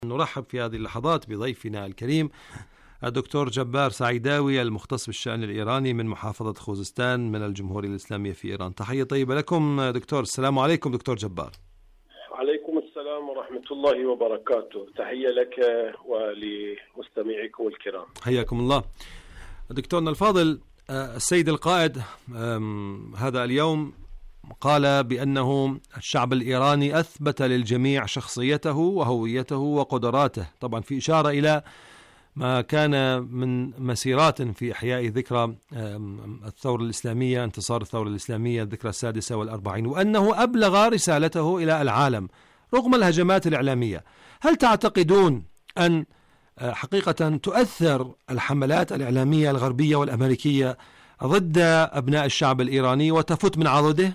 نرحب في هذه اللحظات بضيفنا الكريم الدكتور جبار سعيداوي المختص بالشأن الإيراني من محافظة خوزستان من الجمهورية الإسلامية في إيران. تحية طيبة لكم دكتور. السلام عليكم دكتور جبار. وعليكم السلام ورحمة الله وبركاته. تحية لك ولمستمعيكم الكرام. حياكم الله. دكتورنا الفاضل، السيد القائد هذا اليوم قال بأنه الشعب الإيراني أثبت للجميع شخصيته وهويته وقدراته، طبعا في إشارة إلى ما كان من مسيرات في إحياء ذكرى الثورة الإسلامية، انتصار الثورة الإسلامية، الذكرى 46، وأنه أبلغ رسالته إلى العالم رغم الهجمات الإعلامية. هل تعتقدون أن حقيقة تؤثر الحملات الإعلامية الغربية والأمريكية ضد أبناء الشعب الإيراني وتفت من عضده؟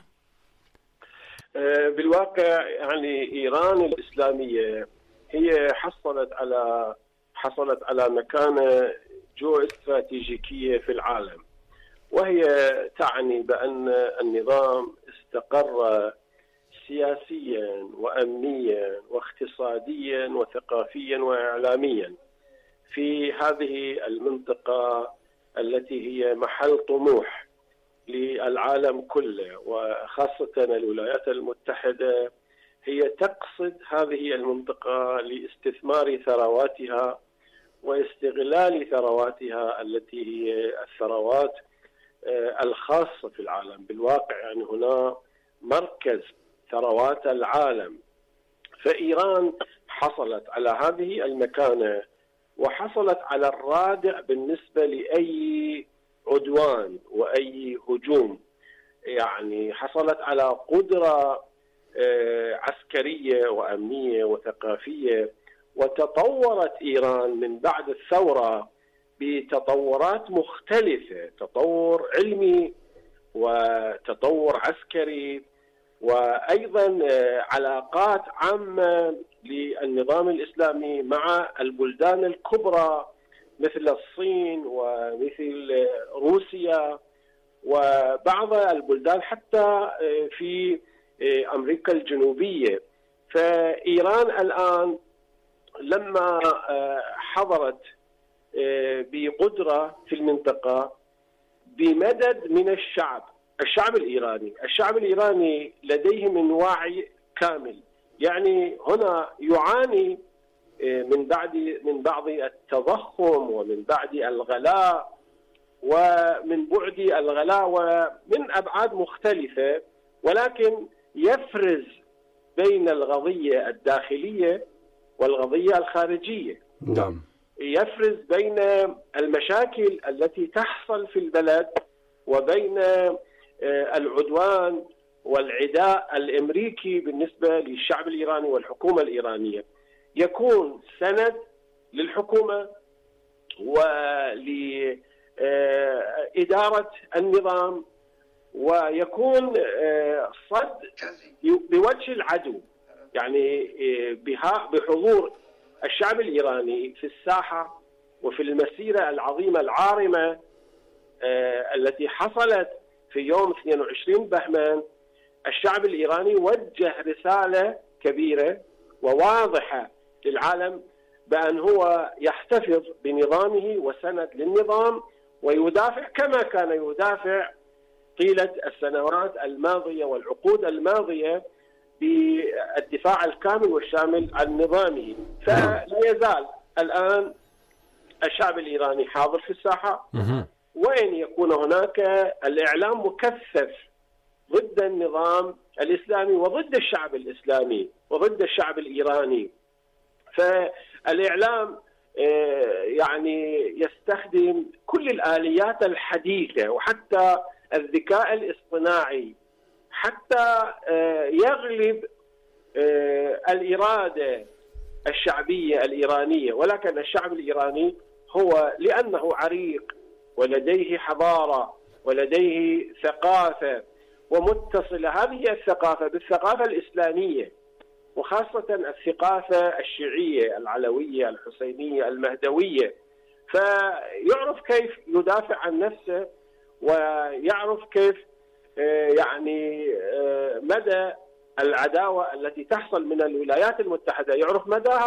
بالواقع يعني إيران الإسلامية هي حصلت على مكانة جيوستراتيجية في العالم، وهي تعني بأن النظام استقر سياسيا وأمنيا واقتصاديا وثقافيا وإعلاميا في هذه المنطقة التي هي محل طموح للعالم كله، وخاصة الولايات المتحدة هي تقصد هذه المنطقة لاستثمار ثرواتها واستغلال ثرواتها التي هي الثروات الخاصة في العالم. بالواقع يعني هنا مركز ثروات العالم، فإيران حصلت على هذه المكانة وحصلت على الرادع بالنسبة لأي عدوان وأي هجوم. يعني حصلت على قدرة عسكرية وأمنية وثقافية، وتطورت إيران من بعد الثورة بتطورات مختلفة، تطور علمي وتطور عسكري، وأيضا علاقات عامة للنظام الإسلامي مع البلدان الكبرى مثل الصين ومثل روسيا وبعض البلدان حتى في أمريكا الجنوبية. فإيران الآن لما حضرت بقدرة في المنطقة بمدد من الشعب الإيراني لديه من وعي كامل. يعني هنا يعاني من بعض التضخم ومن بعض الغلاء ومن بعد الغلاء ومن أبعاد مختلفة، ولكن يفرز بين القضية الداخلية والقضية الخارجية. نعم. يفرز بين المشاكل التي تحصل في البلد وبين العدوان والعداء الأمريكي بالنسبة للشعب الإيراني والحكومة الإيرانية. يكون سند للحكومة ولإدارة النظام، ويكون صد بوجه العدو، يعني بحضور الشعب الإيراني في الساحة وفي المسيرة العظيمة العارمة التي حصلت في يوم 22 بهمن. الشعب الإيراني وجه رسالة كبيرة وواضحة للعالم بأن هو يحتفظ بنظامه وسند للنظام ويدافع كما كان يدافع طيلة السنوات الماضية والعقود الماضية بالدفاع الكامل والشامل عن نظامه. فلا يزال الآن الشعب الإيراني حاضر في الساحة، وإن يكون هناك الإعلام مكثف ضد النظام الإسلامي وضد الشعب الإسلامي وضد الشعب الإيراني. فالإعلام يعني يستخدم كل الآليات الحديثة وحتى الذكاء الاصطناعي حتى يغلب الإرادة الشعبية الإيرانية. ولكن الشعب الإيراني هو لأنه عريق ولديه حضارة ولديه ثقافة ومتصلة هذه الثقافة بالثقافة الإسلامية، وخاصة الثقافة الشيعية العلوية الحسينية المهدوية، فيعرف كيف يدافع عن نفسه ويعرف كيف يعني مدى العداوة التي تحصل من الولايات المتحدة، يعرف مداها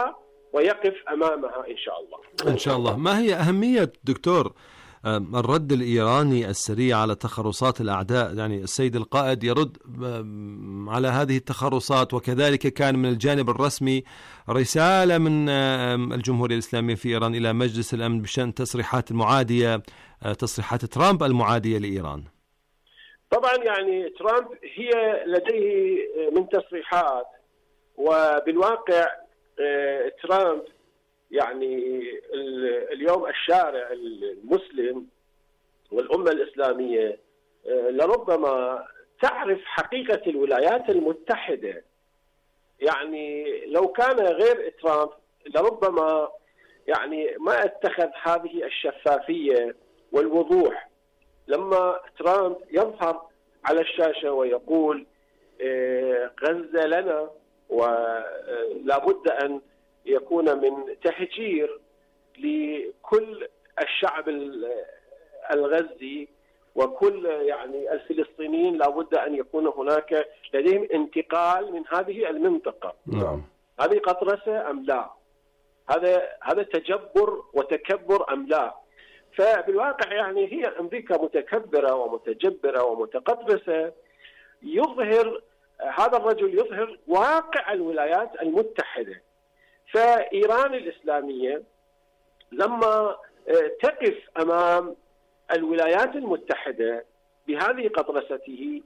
ويقف أمامها إن شاء الله. إن شاء الله. ما هي أهمية دكتور الرد الإيراني السريع على تخرصات الأعداء؟ يعني السيد القائد يرد على هذه التخرصات، وكذلك كان من الجانب الرسمي رسالة من الجمهورية الإسلامية في إيران إلى مجلس الأمن بشأن تصريحات المعادية، تصريحات ترامب المعادية لإيران. طبعا يعني ترامب هي لديه من تصريحات، وبالواقع ترامب يعني اليوم الشارع المسلم والأمة الإسلامية لربما تعرف حقيقة الولايات المتحدة. يعني لو كان غير ترامب لربما يعني ما اتخذ هذه الشفافية والوضوح. لما ترامب يظهر على الشاشة ويقول غزة لنا، ولا بد أن يكون من تهجير لكل الشعب الغزي وكل يعني الفلسطينيين، لا بد أن يكون هناك لديهم انتقال من هذه المنطقة. نعم. هذه قطرسة أم لا؟ هذا تجبر وتكبر أم لا؟ فبالواقع يعني هي أمريكا متكبرة ومتجبرة ومتقدسة. يظهر هذا الرجل يظهر واقع الولايات المتحدة. فإيران الإسلامية لما تقف أمام الولايات المتحدة بهذه قطرسته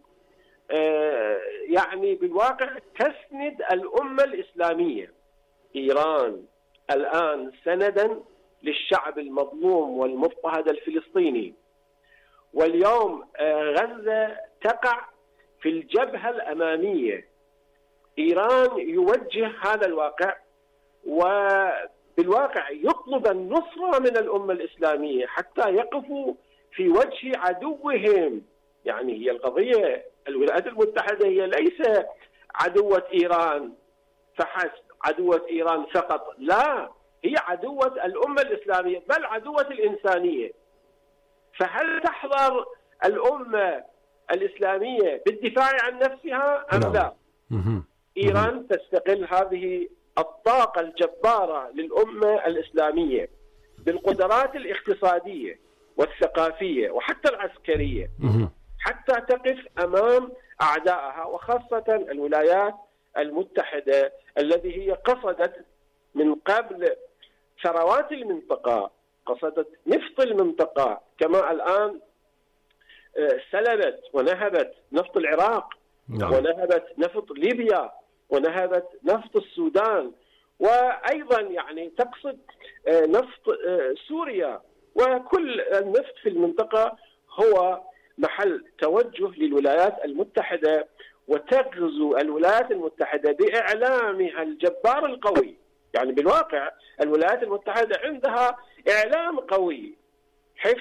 يعني بالواقع تسند الأمة الإسلامية. إيران الآن سندا للشعب المظلوم والمضطهد الفلسطيني، واليوم غزة تقع في الجبهة الأمامية. إيران يوجه هذا الواقع، وبالواقع يطلب النصرة من الأمة الإسلامية حتى يقفوا في وجه عدوهم. يعني هي القضية الولايات المتحدة هي ليس عدوة إيران فحسب، عدوة إيران فقط، لا، هي عدوة الأمة الإسلامية، بل عدوة الإنسانية. فهل تحضر الأمة الإسلامية بالدفاع عن نفسها أم لا؟ إيران تستغل هذه الطاقة الجبارة للأمة الإسلامية بالقدرات الاقتصادية والثقافية وحتى العسكرية حتى تقف أمام أعدائها، وخاصة الولايات المتحدة التي هي قصدت من قبل ثروات المنطقة، قصدت نفط المنطقة، كما الآن سلبت ونهبت نفط العراق ونهبت نفط ليبيا ونهبت نفط السودان، وأيضا يعني تقصد نفط سوريا. وكل النفط في المنطقة هو محل توجه للولايات المتحدة، وتغزو الولايات المتحدة بإعلامها الجبار القوي. يعني بالواقع الولايات المتحدة عندها إعلام قوي، حيث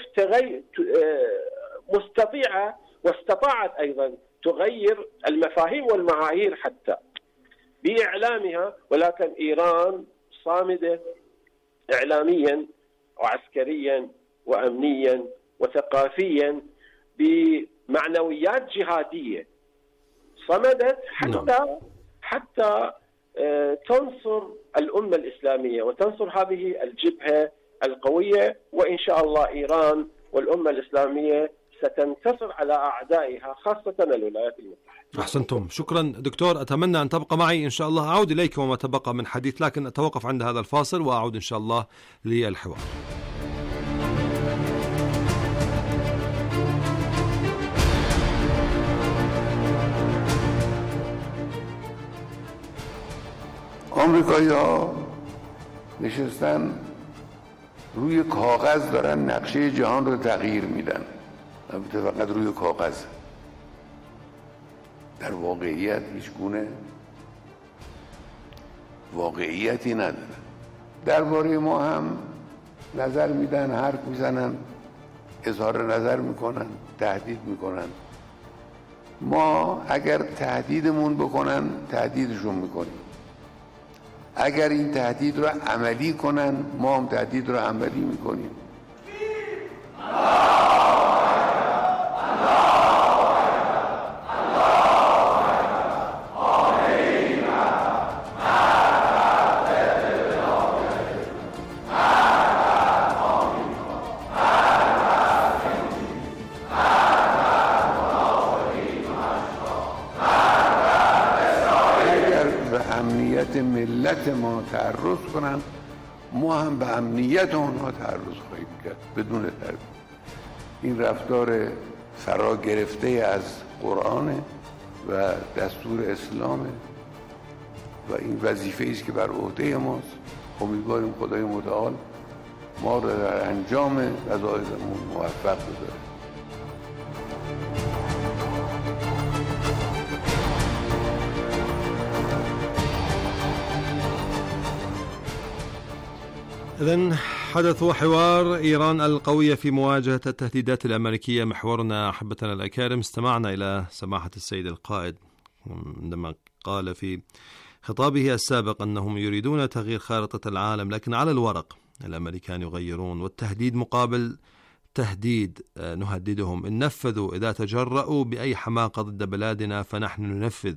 مستطيعة واستطاعت أيضا تغير المفاهيم والمعايير حتى بإعلامها، ولكن إيران صامدة إعلاميا وعسكريا وأمنيا وثقافيا بمعنويات جهادية. صمدت حتى تنصر الأمة الإسلامية وتنصر هذه الجبهة القوية، وإن شاء الله إيران والأمة الإسلامية ستنتصر على أعدائها خاصة الولايات المتحدة. أحسنتم، شكرا دكتور. أتمنى أن تبقى معي إن شاء الله، أعود إليك وما تبقى من حديث، لكن أتوقف عند هذا الفاصل وأعود إن شاء الله للحوار. آمریکایی‌ها نشستن روی کاغذ دارن نقشه جهان رو تغییر میدن، البته فقط روی کاغذ، در واقعیت هیچ گونه واقعیتی نداره. درباره ما هم نظر میدن، حرف میزنن، اظهار نظر میکنن، تهدید میکنن. ما اگر تهدیدمون بکنن تهدیدشون میکنیم، اگر این تهدید رو عملی کنن ما هم تهدید رو عملی میکنیم. کنن، ما هم به امنیت اونها تعرض خواهیم کرد بدون تردید. این رفتار فرا گرفته از قرآن و دستور اسلامه و این وظیفه است که بر عهده ماست. امیدواریم خدای متعال ما را در انجام وظایفمون موفق بذاره. إذن حدث وحوار إيران القوية في مواجهة التهديدات الأمريكية محورنا. أحبتنا الأكارم، استمعنا إلى سماحة السيد القائد عندما قال في خطابه السابق أنهم يريدون تغيير خارطة العالم، لكن على الورق الأمريكان يغيرون، والتهديد مقابل تهديد. نهددهم إن نفذوا، إذا تجرؤوا بأي حماقة ضد بلادنا فنحن ننفذ،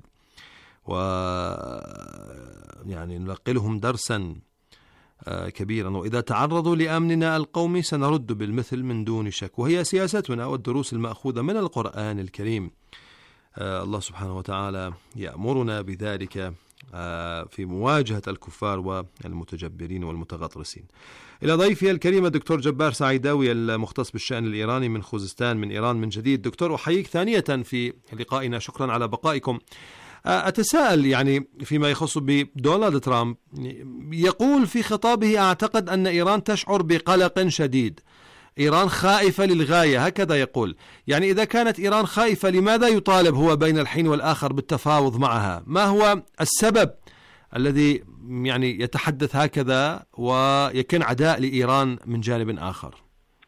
ويعني نلقلهم درسا كبيرا، وإذا تعرضوا لأمننا القومي سنرد بالمثل من دون شك، وهي سياستنا والدروس المأخوذة من القرآن الكريم. الله سبحانه وتعالى يأمرنا بذلك في مواجهة الكفار والمتجبرين والمتغطرسين. إلى ضيفي الكريم الدكتور جبار سعيداوي المختص بالشأن الإيراني من خوزستان من إيران من جديد. دكتور، أحييك ثانية في لقائنا، شكرا على بقائكم. أتساءل يعني فيما يخص بدونالد ترامب، يقول في خطابه أعتقد أن إيران تشعر بقلق شديد، إيران خائفة للغاية، هكذا يقول. يعني إذا كانت إيران خائفة لماذا يطالب هو بين الحين والآخر بالتفاوض معها؟ ما هو السبب الذي يعني يتحدث هكذا ويكن عداء لإيران من جانب آخر؟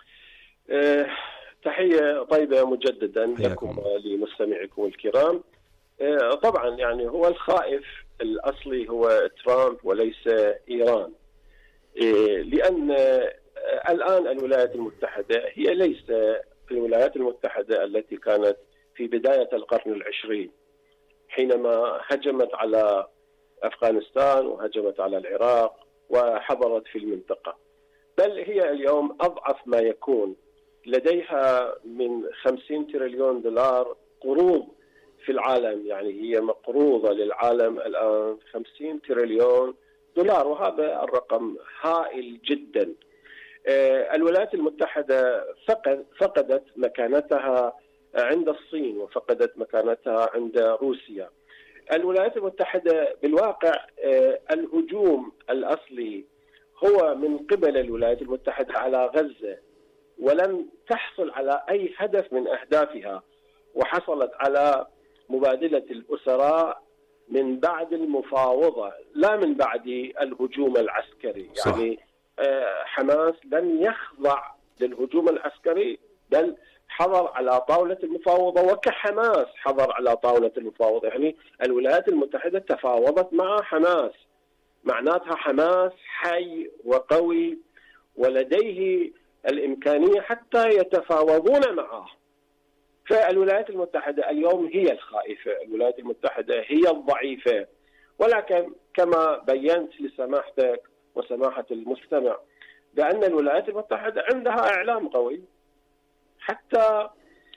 تحية طيبة مجددا لكم ولمستمعكم الكرام. طبعا يعني هو الخائف الأصلي هو ترامب وليس إيران، لأن الآن الولايات المتحدة هي ليس الولايات المتحدة التي كانت في بداية القرن العشرين حينما هجمت على أفغانستان وهجمت على العراق وحضرت في المنطقة، بل هي اليوم أضعف ما يكون. لديها من 50 تريليون دولار قروض في العالم، يعني هي مقروضة للعالم الآن 50 تريليون دولار، وهذا الرقم هائل جدا. الولايات المتحدة فقدت مكانتها عند الصين وفقدت مكانتها عند روسيا. الولايات المتحدة بالواقع الهجوم الأصلي هو من قبل الولايات المتحدة على غزة، ولم تحصل على أي هدف من أهدافها، وحصلت على مبادلة الأسراء من بعد المفاوضة لا من بعد الهجوم العسكري. صح. يعني حماس لم يخضع للهجوم العسكري، بل حضر على طاولة المفاوضة، وكحماس حضر على طاولة المفاوضة. يعني الولايات المتحدة تفاوضت مع حماس، معناتها حماس حي وقوي ولديه الإمكانية حتى يتفاوضون معه. فالولايات المتحدة اليوم هي الخائفة، الولايات المتحدة هي الضعيفة. ولكن كما بينت لسماحتك وسماحة المستمع بأن الولايات المتحدة عندها إعلام قوي حتى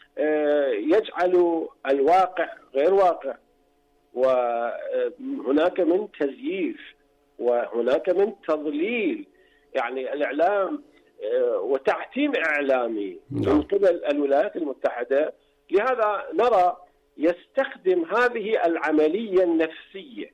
يجعل الواقع غير واقع، وهناك من تزييف وهناك من تضليل، يعني الإعلام وتعتيم إعلامي من قبل الولايات المتحدة. لهذا نرى يستخدم هذه العملية النفسية،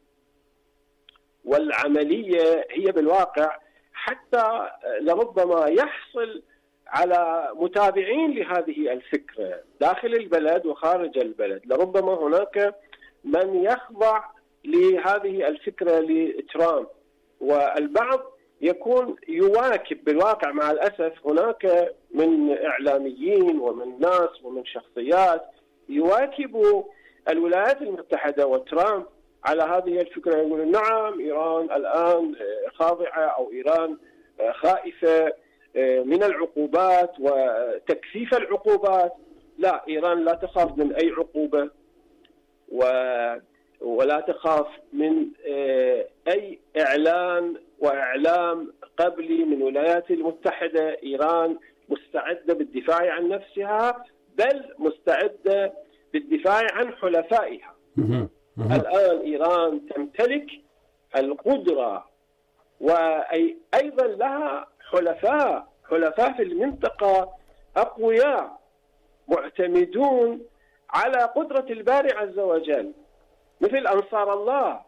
والعملية هي بالواقع حتى لربما يحصل على متابعين لهذه الفكرة داخل البلد وخارج البلد. لربما هناك من يخضع لهذه الفكرة لترامب، والبعض يكون يواكب. بالواقع مع الأسف هناك من إعلاميين ومن ناس ومن شخصيات يواكبوا الولايات المتحدة وترامب على هذه الفكرة، يقولون نعم إيران الآن خاضعة أو إيران خائفة من العقوبات وتكثيف العقوبات. لا، إيران لا تخاف من أي عقوبة ولا تخاف من أي إعلان وإعلام قبلي من الولايات المتحدة. إيران مستعدة بالدفاع عن نفسها، بل مستعدة بالدفاع عن حلفائها. الآن إيران تمتلك القدرة وأيضا لها حلفاء في المنطقة أقوياء معتمدون على قدرة الباري عز وجل، مثل أنصار الله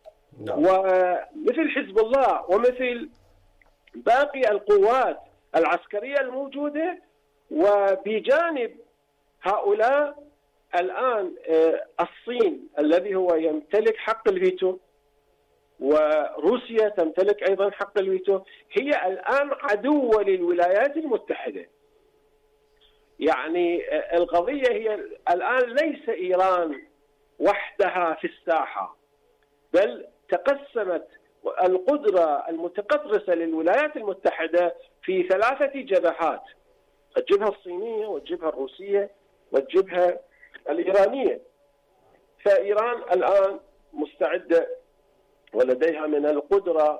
ومثل حزب الله ومثل باقي القوات العسكرية الموجودة. وبجانب هؤلاء الآن الصين الذي هو يمتلك حق الفيتو، وروسيا تمتلك أيضا حق الفيتو، هي الآن عدوة للولايات المتحدة. يعني القضية هي الآن ليس إيران وحدها في الساحة، بل تقسمت القدرة المتقطرسة للولايات المتحدة في 3 جبهات: الجبهة الصينية والجبهة الروسية والجبهة الإيرانية. فإيران الآن مستعدة ولديها من القدرة،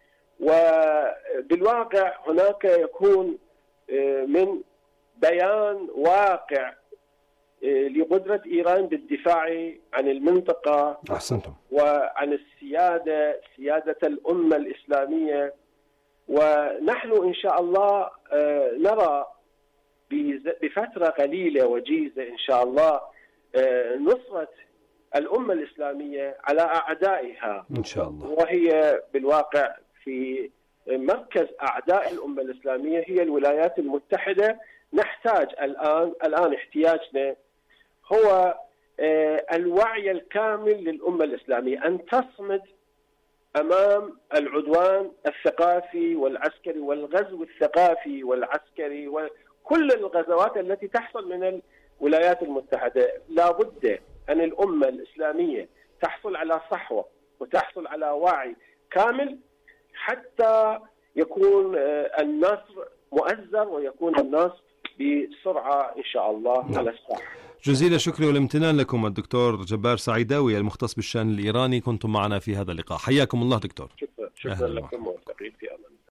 وبالواقع هناك يكون من بيان واقع لقدرة إيران بالدفاع عن المنطقة أحسنتم. وعن سيادة الأمة الإسلامية. ونحن إن شاء الله نرى بفترة قليلة وجيزة إن شاء الله نصرة الأمة الإسلامية على أعدائها إن شاء الله، وهي بالواقع في مركز أعداء الأمة الإسلامية هي الولايات المتحدة. نحتاج الآن احتياجنا هو الوعي الكامل للأمة الإسلامية أن تصمد أمام العدوان الثقافي والعسكري والغزو الثقافي والعسكري وكل الغزوات التي تحصل من الولايات المتحدة. لا بد أن الأمة الإسلامية تحصل على صحوة وتحصل على وعي كامل حتى يكون النصر مؤزر ويكون النصر بسرعة إن شاء الله على الساحة. جزيل الشكر والامتنان لكم الدكتور جبار سعيداوي المختص بالشأن الإيراني، كنتم معنا في هذا اللقاء. حياكم الله دكتور. شكرا لكم وتقييد في أمان.